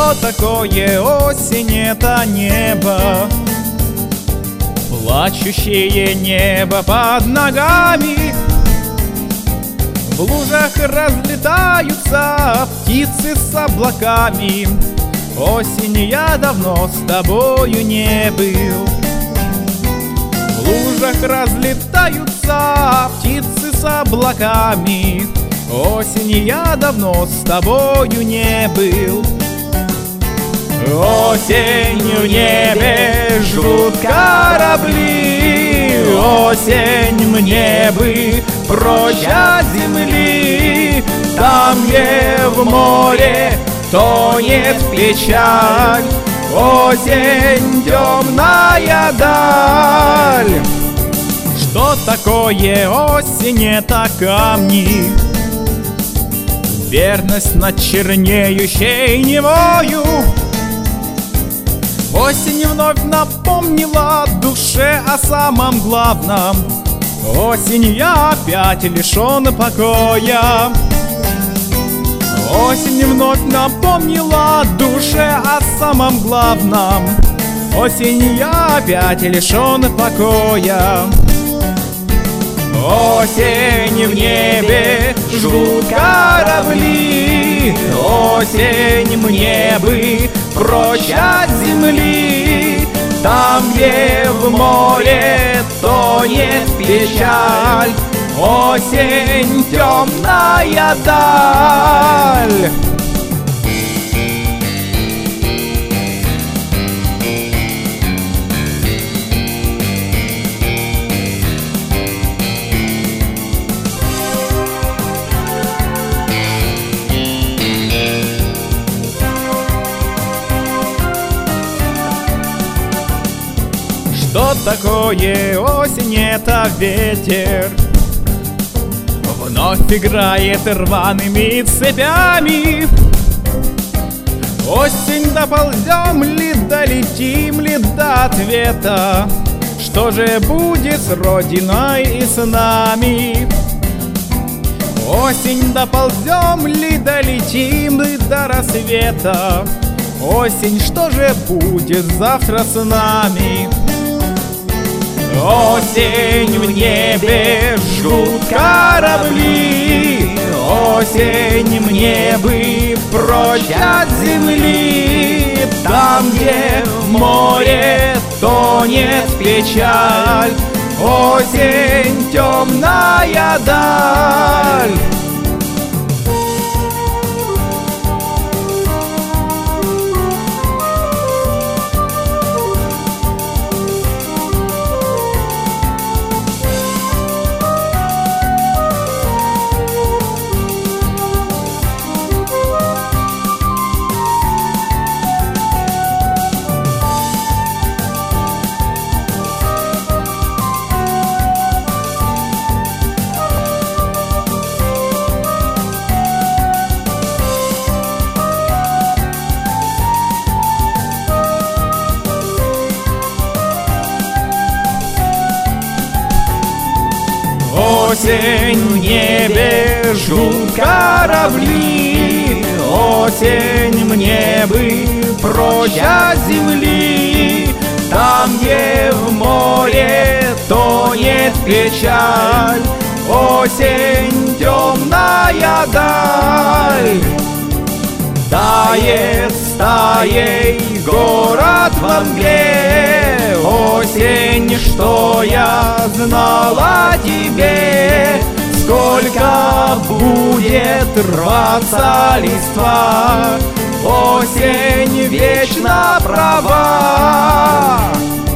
Что такое осень? Это небо, плачущее небо под ногами. В лужах разлетаются птицы с облаками. Осень, я давно с тобою не был. В лужах разлетаются птицы с облаками. Осень, я давно с тобою не был. Осень, в небе жгут корабли. Осень, мне бы прочь от земли. Там, где в море тонет печаль. Осень, темная даль. Что такое осень? Это камни, верность над чернеющей Невою. Осень вновь напомнила душе о самом главном. Осень, я опять лишен покоя. Осень вновь напомнила душе о самом главном. Осень, я опять лишен покоя. Осень, в небе жгут корабли. Осень, мне бы прочь от земли. Там, где в море тонет печаль. Осень, темная даль. Что такое осень? Это ветер, вновь играет рваными цепями. Осень, доползем ли, долетим ли до ответа? Что же будет с Родиной и с нами? Осень, доползем ли, долетим ли до рассвета? Осень, что же будет завтра с нами? Осень, в небе жгут корабли. Осень, мне бы прочь от земли. Там, где в море тонет печаль. Осень, темная даль. Осень, в небе жгут корабли. Осень, мне бы прочь от земли. Там, где в море тонет печаль. Осень, темная даль. Тает стаей город во мгле. Осень, что я знал о тебе. Сколько будет рваться листва. Осень вечно права.